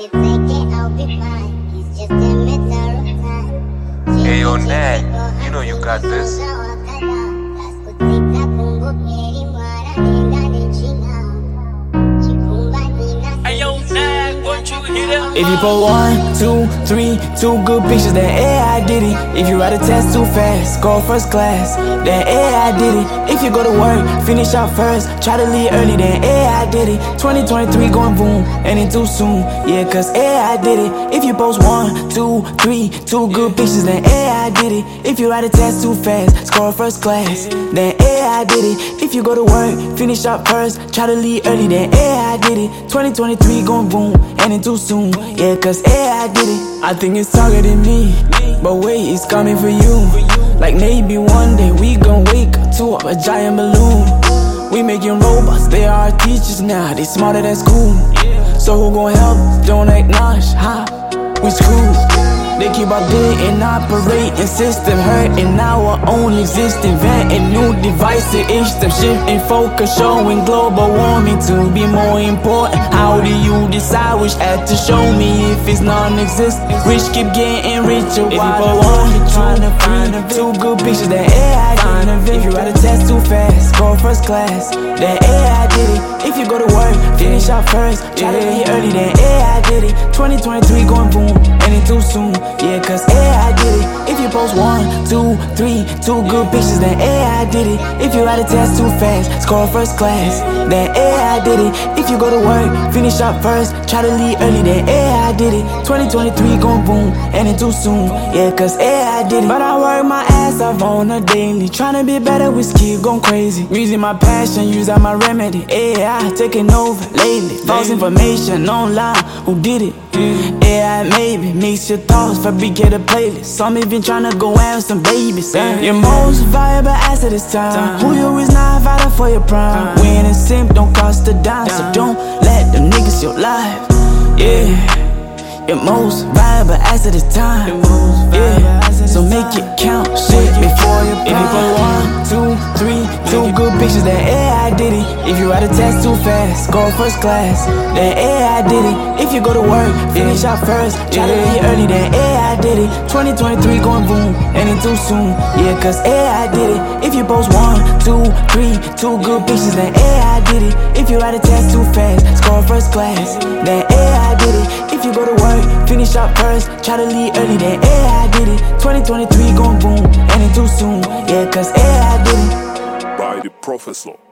if take it, I'll be fine. It's just a matter of time. Hey, yo, Nat, you know you got this. If you put 1, 2, 3, 2 good pictures, then AI did it. If you write a test too fast, score first class, then AI did it. If you go to work, finish out first, try to leave early, then AI did it. 2023 going boom, and it too soon, yeah, cause AI did it. If you post 1, 2, 3, 2 good pictures, then AI did it. If you write a test too fast, score first class, then AI did it. If you go to work, finish out first, try to leave early, then AI did it. 2023 going boom, and it too soon, yeah, cause AI did it. I think it's targeting me, but wait, it's coming for you. Like maybe one day we gon' wake up to a giant balloon. We making robots, they are our teachers now, they smarter than school. So who gon' help? Don't acknowledge, huh? We screwed. They keep updating, operating system, hurting our own existence, inventing new devices, each step shifting focus, showing global warming to be more important. How do you decide which ad to show me if it's non-existent? Rich keep getting richer while the one trying to find 2 good pictures, then AI did it. If you write a test too fast, score first class, then AI did it. If you go to work, finish out first, try to leave early, then AI did it. 2023 going boom, and it too soon, yeah, cause AI did it. If you post 1, 2, 3, 2 good pictures, then AI did it. If you write a test too fast, score first class, then AI did it. If you go to work, finish up first, try to leave early, then AI did it. 2023 going boom, and it too soon, yeah, cause AI did it. But I work my ass off on a daily, tryna be better with skill, going crazy. Using my passion, use that my remedy. AI taking over lately, false information online, who did it? AI maybe, mix your thoughts, fabricate a playlist. Some even tryna go have some babies. Your most valuable asset is time. Who you is not vital for your prime. When a simp don't cost a dime, so don't let them niggas your life. Yeah. Your most valuable asset is time. Yeah. So make it count, shit, before you If you put 1, 2, 3, 2 good pictures, then AI did it. If you write a test too fast, score first class, then AI did it. If you go to work, finish out first, try to leave early, then AI did it. 2023 going boom, and it too soon, yeah, cause AI did it. If you post 1, 2, 3, 2 good pictures, then AI did it. If you write a test too fast, score first class, then AI did it. If you go to work, finish up first, try to leave early, then AI did it. 2023 going boom, and it too soon, yeah, cause AI did it. By the Professor.